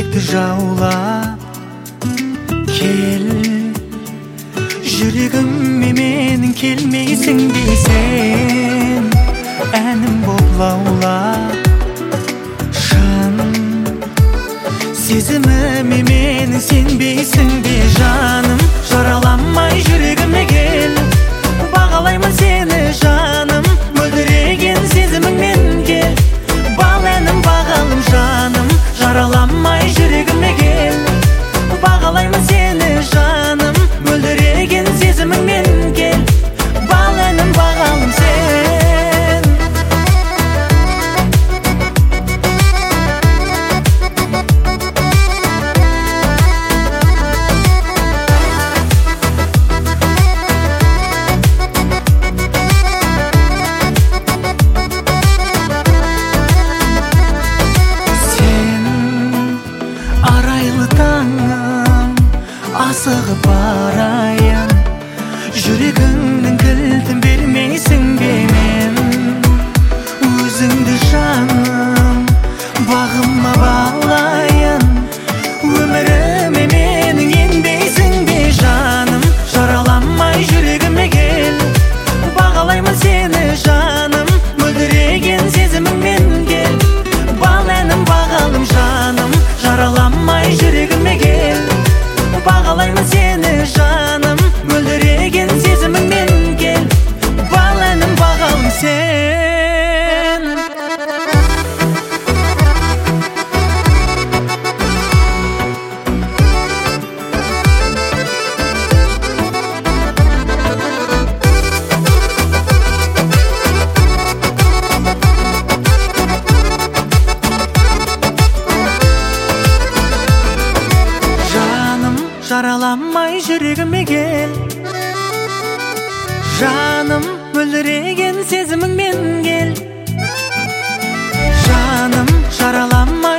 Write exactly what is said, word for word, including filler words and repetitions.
жүректі жаулап кел, жүрегіме менің келмейсің дейсің, әнім боп лаулап шын сезіміме менің сенбейсің бе жаным. Жараламай жүрегіме кел, бағалаймын сені жаным, мөлдіреген сезіміңмен кел, бал әнім бағалым жаным. Жараламай жүрегіме кел, бағалаймын сені жаным, мөлдіреген сезіміңмен кел, бал әнім бағалым сен. Арайлы таңым, асығып барайын, жүрегіңнің кілтін бермейсің бе мен, өзіңді жаным бағыма балайын, өміріме менің енбейсің бе жаным. Жараламай жүрегіме кел, бағалаймын сені жаным, мөлдіреген сезіміңмен кел, бал әнім бағалым жаным. Жараламай жүрегіме кел, бағалаймын сені жаным, мөлдіреген сезіміңмен кел, бал әнім бағалым сен. Жараламай жүрегіме кел, жаным, мөлдіреген сезіміңмен кел, жаным. Жараламай